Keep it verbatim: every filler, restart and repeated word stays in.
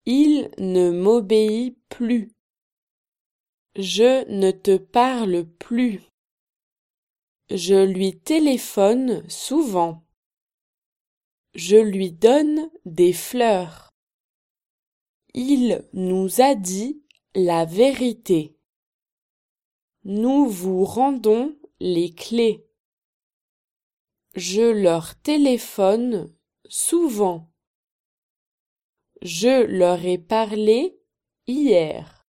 Il ne m'obéit plus. Je ne te parle plus. Je lui téléphone souvent. Je lui donne des fleurs. Il nous a dit la vérité. Nous vous rendons les clés. Je leur téléphone souvent. Je leur ai parlé hier.